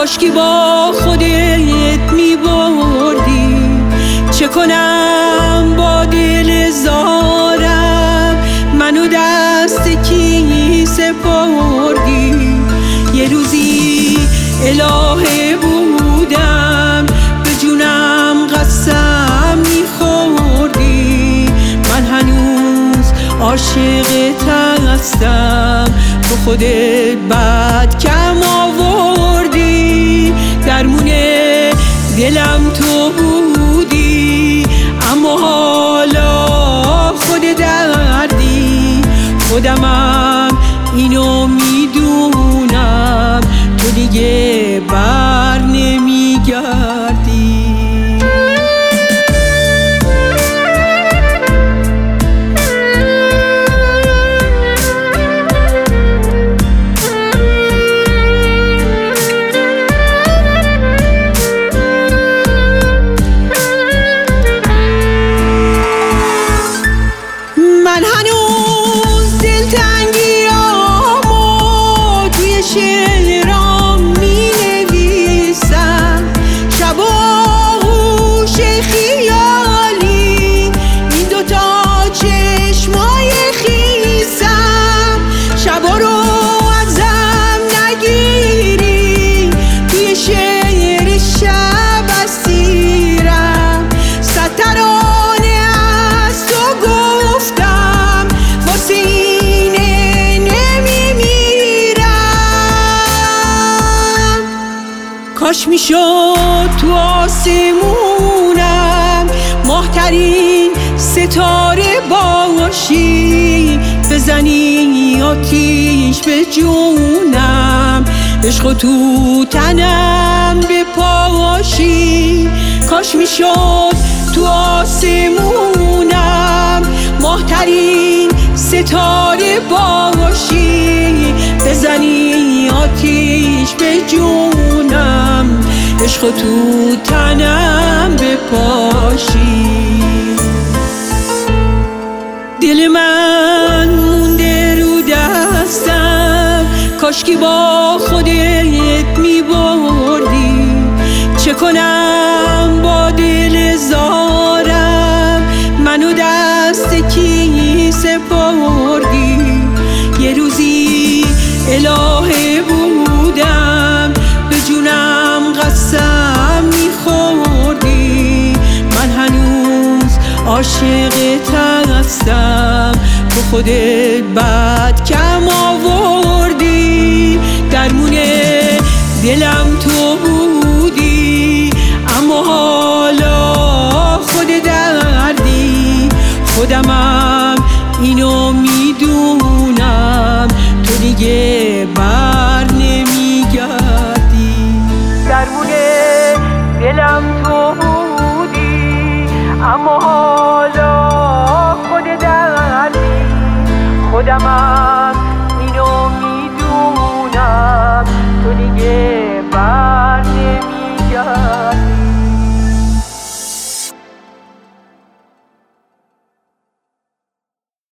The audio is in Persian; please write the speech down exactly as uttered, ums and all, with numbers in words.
کاشکی با خودت می بردی. چه کنم با دل زارم، منو دست کی سپردی. یه روزی الهه بودم، به جونم قسم میخوردی. من هنوز عاشقت هستم، تو خودت بد کم آوردی. درمون دلم تو بودی، اما حالا خود دردی. خودمم اینو میدونم، تو دیگه بر نمیگردی. من هنوز دلتنگیامو توی شعرام می نویسم. شبا هوش خیالی، این دوتا چشمای خیسم. شبا رو ازم نگیری، توی شعر شب اسیرم. صد ترانه از تو گفتم، واسه اینه نمیمیرم. کاش میشد تو آسمونم ماهترین ستاره باشی، بزنی آتیش به جونم، عشق تو تنم بپاشی. کاش میشد تو آسمونم ماهترین ستاره باشی، بزنی آتیش به جونم، عشق تو تنم بپاشی. دل من مونده رو دستم، کاشکی با خودت می بردی. چه کنم با دل زارم، منو دست کی سپردی. یه روزی الهه بودم، به جونم قسم میخوردی. من هنوز عاشقت هستم، تو خودت بد کم آوردی. درمون دلم تو بودی، اما حالا خود دردی. خودمم اینو میدونم، تو دیگه بر نمیگردی. درمون دلم تو بودی، اما حالا خود دردی. خودمم